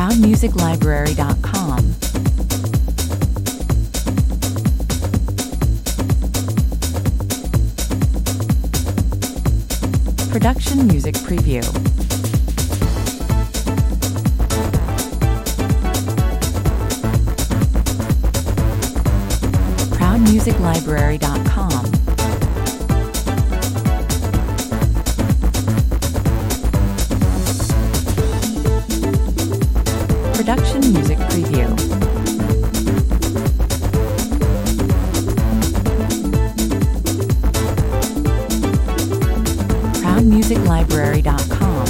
ProudMusicLibrary.com. Production Music Preview. ProudMusicLibrary.com. Production Music Preview. ProudMusicLibrary.com.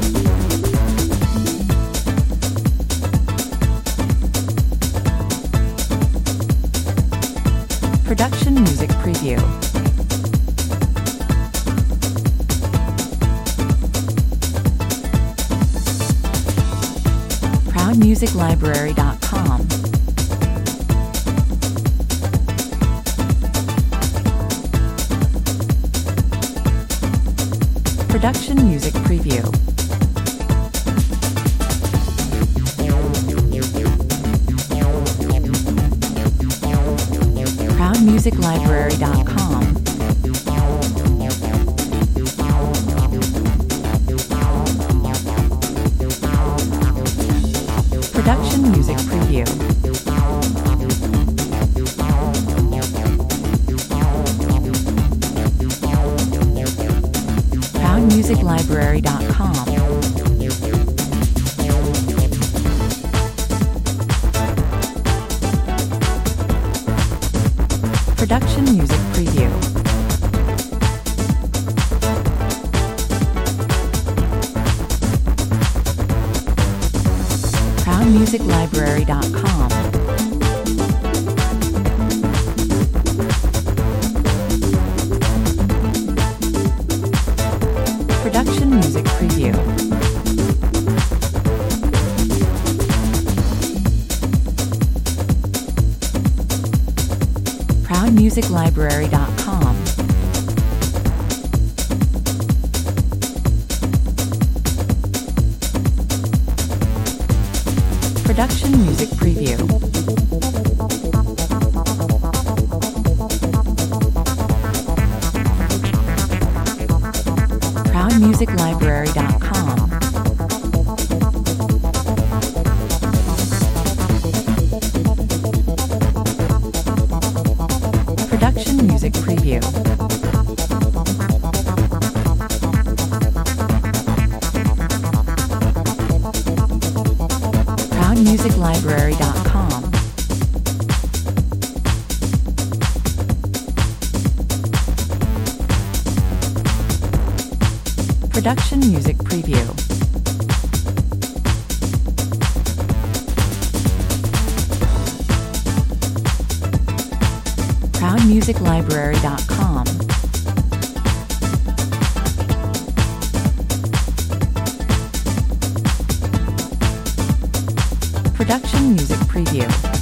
Production Music Preview. ProudMusicLibrary.com. Production Music Preview. ProudMusicLibrary.com. Production Music Preview. ProudMusicLibrary.com. Production Music Preview. ProudMusicLibrary.com. Production Music Preview. ProudMusicLibrary.com. Production Music Preview. ProudMusicLibrary.com. Production Music Preview. ProudMusicLibrary.com. Production Music Preview. ProudMusicLibrary.com. Production Music Preview.